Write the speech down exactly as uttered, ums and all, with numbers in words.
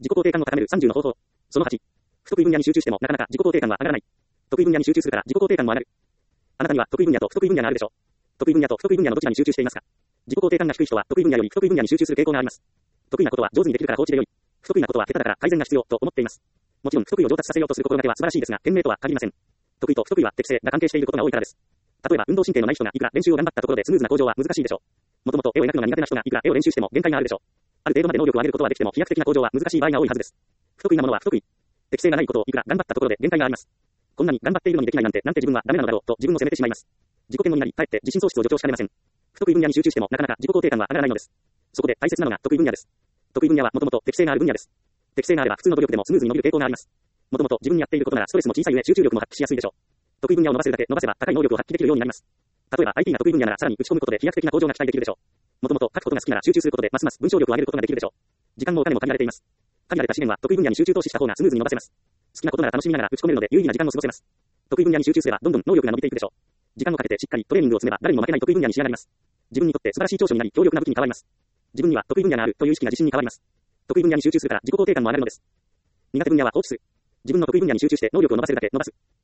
自己肯定感を高めるさんじゅうの方法。そのはち。不得意分野に集中してもなかなか自己肯定感は上がらない。得意分野に集中するから自己肯定感も上がる。あなたには得意分野と不得意分野があるでしょう。得意分野と不得意分野のどちらに集中していますか？自己肯定感が低い人は得意分野より不得意分野に集中する傾向があります。得意なことは上手にできるから放置でよい。不得意なことは下手だから改善が必要と思っています。もちろん不得意を上達させようとする心がけは素晴らしいですが、賢明とは限りません。得意と不得意は適性が関係していることが多いからです。例えば運動神経のない人がいくら練習を頑張ったところでスムーズな向上は難しいでしょう。もともと絵を描くのが苦手な人がいくら絵を練習しても限界があるでしょう。ある程度まで能力を上げることはできても飛躍的な向上は難しい場合が多いはずです。不得意なものは不得意。適性がないことをいくら頑張ったところで限界があります。こんなに頑張っているのにできないなんてなんて自分はダメなのだろうと自分を責めてしまいます。自己嫌悪になり、かえって自信喪失を助長しかねません。不得意分野に集中してもなかなか自己肯定感は上がらないのです。そこで大切なのが得意分野です。得意分野はもともと適性がある分野です。適性があれば普通の努力でもスムーズに伸びる傾向があります。もともと自分にやっていることならストレスも小さい上集中力も発揮しやすいでしょう。得意分野を伸ばせるだけ伸ばせば高い能力を発揮できるようになります。例えば アイティー が得意分野ならさらに打ち込むことで飛躍的な向上が期待できるでしょう。もともと書くことが好きなら集中することでますます文章力を上げることができるでしょう。時間もお金も限られています。限られた資源は得意分野に集中投資した方がスムーズに伸ばせます。好きなことなら楽しみながら打ち込めるので有意義な時間を過ごせます。得意分野に集中すればどんどん能力が伸びていくでしょう。時間をかけてしっかりトレーニングを積めば誰にも負けない得意分野に仕上がります。自分にとって素晴らしい長所になり強力な武器に変わります。自分には得意分野があるという意識が自信に変わります。得意分野に集中するから自己肯定感も上がるのです。苦手分野は放棄する。自分の得意分野に集中して能力を伸ばせるだけ伸ばす。